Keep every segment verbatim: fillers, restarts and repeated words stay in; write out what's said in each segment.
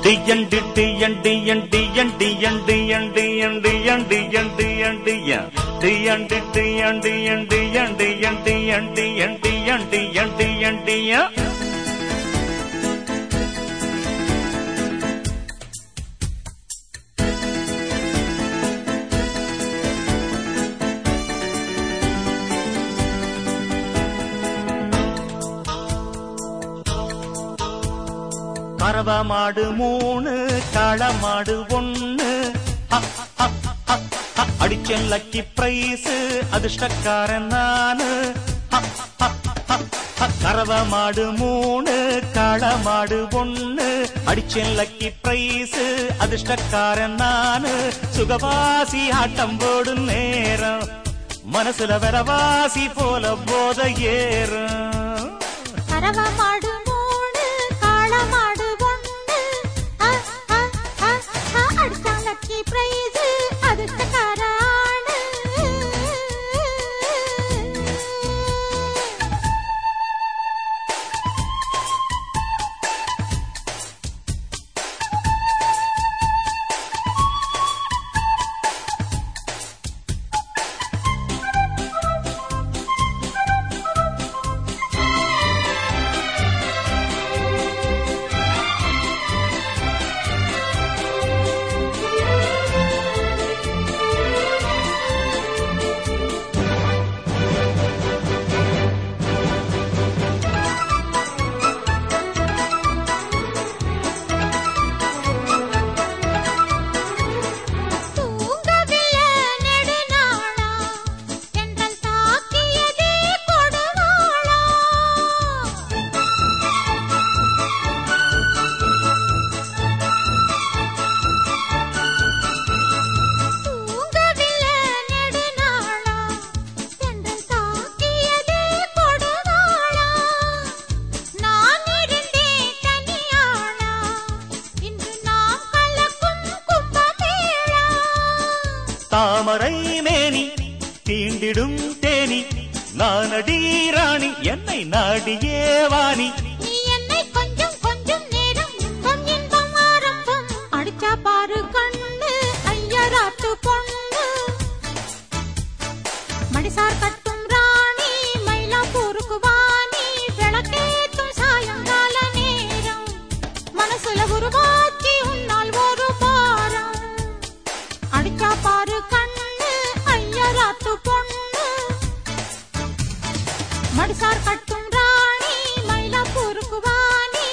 டியண்டி டியண்டி யண்டி யண்டி யண்டி யண்டி யண்டி யண்டி யண்டி யண்டி டியண்டி டியண்டி யண்டி யண்டி யண்டி யண்டி யண்டி யண்டி யண்டி யண்டி கறவ மாடு மூணு களமாடு ஒண்ணு அடிச்சன் லக்கி பிரைஸ் அதிர்ஷ்டக்காரன் நானு கறவ மாடு மூணு களமாடு ஒண்ணு அடிச்சன் லக்கி பிரைஸ் அதிர்ஷ்டக்காரன் நானு சுகவாசி ஆட்டம் போடும் நேரம் மனசுல வரவாசி போல போத ஏறும் கறவ மாடு தாமரை மேனி தீண்டிடும் தேனி நானடி ராணி என்னை நாடியே வாணி நீ என்னை கொஞ்சம் கொஞ்சம் நேரம் இன்பம் இன்பம் ஆரம்பம் அடிச்சா பாரு கண்ணு ஐயராத்து பொண்ணு மடிசார் கட்டும் ராணி மயிலாப்பூருக்கு வாணி விளக்கேத்தும் சாயங்கால நேரம் மனசுல உருவாக்கி உன்னால் ஒரு பாரம் அடிச்சா பாரு கண்ணு ஐயராத்து பொண்ணு மடிசார் கட்டும் ராணி மயிலாப்பூருக்கு வாணி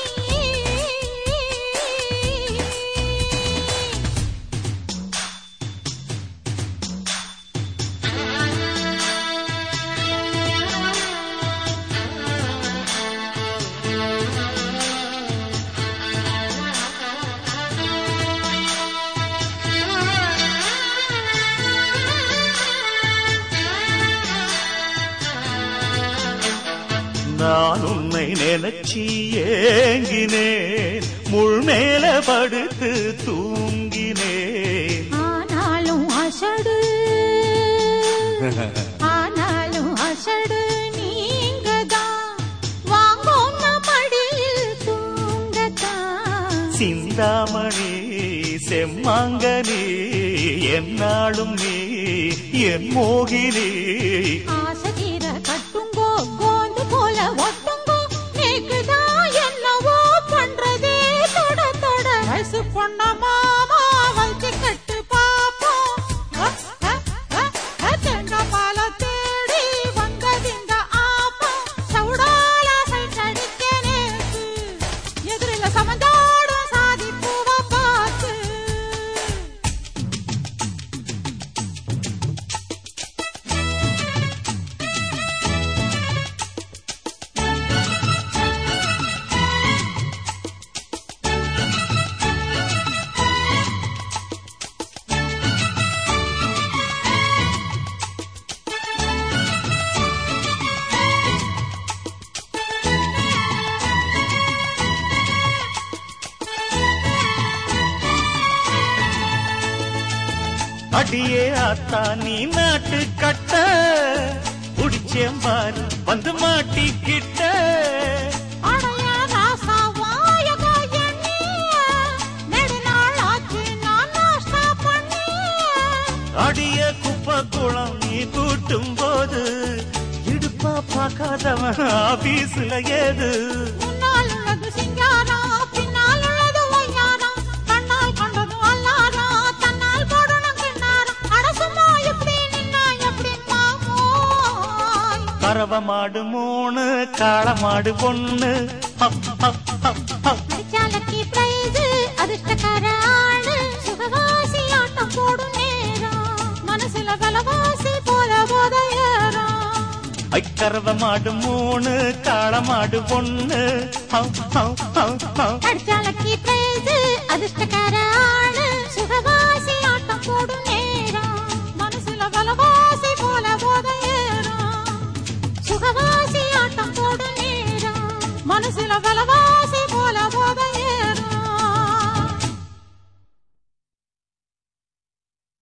நான் உன்னை நினைச்சி ஏங்கினேன் முள் மேல படுத்து தூங்கினேன் ஆனாலும் அசடு ஆனாலும் அசடு நீங்கதான் வாங்கோன்ன மடியில் தூங்கத்தான் சிந்தாமணி செம்மாங்கனி என்னாலும் நீ என் மோகினி ஆசகிர கட்டுங்கோ கோந்து போல ஒட்டுங்கோ நீக்குதான் என்னவோ பண்றதே தொட தொட வயசு பொண்ண மாமா வச்சு கட்டு பாப்போம் தெங்க பால தேடி வந்ததிங்க ஆப்பம் சவுடால சைட் அடிக்க நேத்து எதிரில சமந்தாடும் சாதி பூவ பார்த்து அடியே ஆத்தா நீ நாட்டு கட்ட புடிச்சேம்பாரு வந்து மாட்டிக்கிட்ட அடைய ராசா வாயக எண்ணிய பார்க்காதவன் ஆபீஸ்ல ஏது முன்னால் உள்ளது சிங்காரம் பின்னால் உள்ளது ஒய்யாரம் கண்ணால் கண்டது அல்லாரம் தன்னால் போடணும் கிண்ணாரம் அடசுமா எப்படி நின்னா எப்படி மாமோய் கறவ மாடு மூணு காள மாடு பொண்ணு அடிச்சாலக்கி பிரைஸ் அதிர்ஷ்டக்கார ஆளு சுகவாசி ஆட்டம் போடும் நேரம் மனசுல விலவாசி போல போத ஏறம் ஐக்கறவ மாடு மூணு காள மாடு பொண்ணு அடிச்சாலக்கி பிரைஸ் அதிர்ஷ்டக்கார ஆளு சுகவாசி ஆட்டம் போடும் நேரம் மனசுல விலவாசி போல போத ஏறம் சுகவாசி ஆட்டம் போடும் நேரம் மனசுல விலவாசி